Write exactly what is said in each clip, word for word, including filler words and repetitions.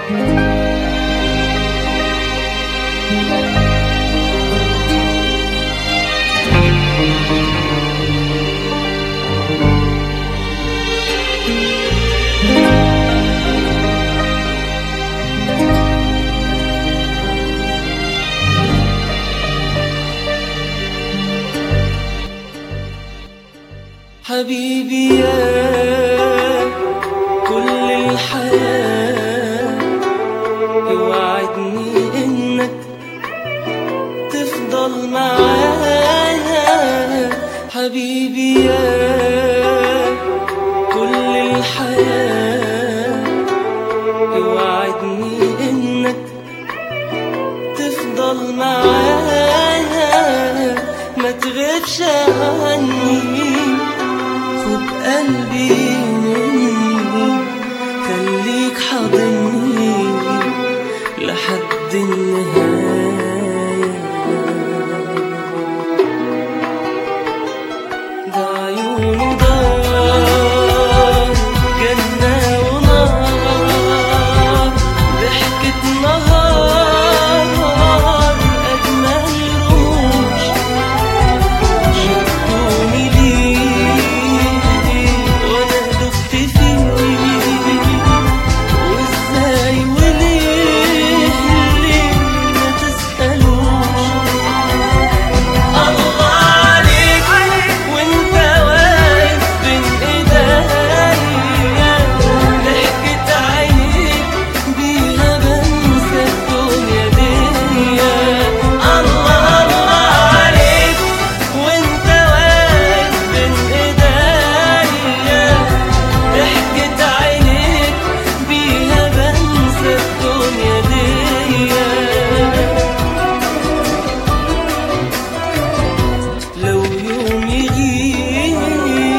حبيبي يا كل الحياة، اوعدني انك تفضل معايا. حبيبي يا كل الحياة، اوعدني انك تفضل معايا، ما تغيبش عني، خد قلبي مني، خليك حاضني لحد النهاية. ده عيونه دار جنة ونار، ضحكة نهار أجمل روش، شدوني ليه وأنا دبت فيه، وإزاي وليه ليه ما تسألوش. الله عليك وانت واقف بين ايديا، ضحكة عينيك بيها بنسى الدنيا ديا. الله الله عليك وانت واقف بين ايديا، ضحكة عينيك بيها بنسى الدنيا ديا. لو يوم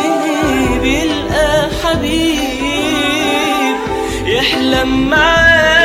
يغيب يلقى حبيب يحلم معاه